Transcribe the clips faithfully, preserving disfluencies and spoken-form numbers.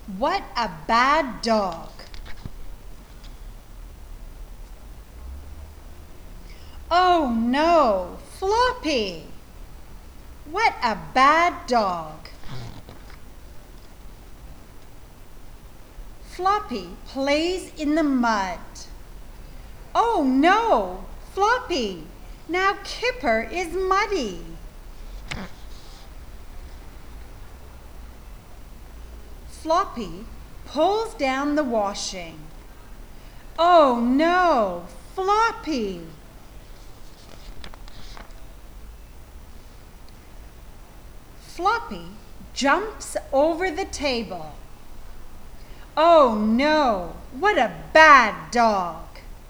What a bad dog. Oh no, Floppy! What a bad dog. Floppy plays in the mud. Oh no, Floppy! Now Kipper is muddy. Floppy pulls down the washing. Oh no, Floppy! Floppy jumps over the table. Oh no, what a bad dog!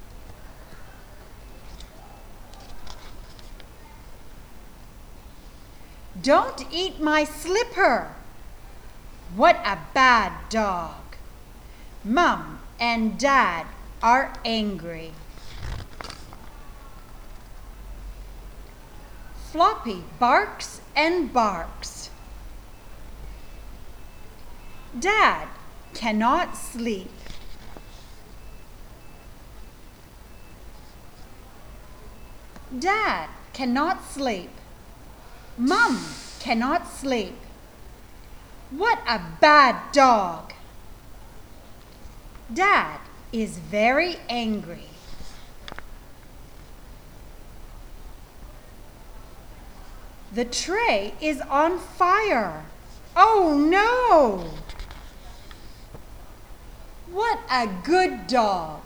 Don't eat my slipper! What a bad dog! Mum and Dad are angry. Floppy barks and barks. Dad cannot sleep. Dad cannot sleep. Mum cannot sleep. What a bad dog! Dad is very angry. The tray is on fire. Oh no! What a good dog!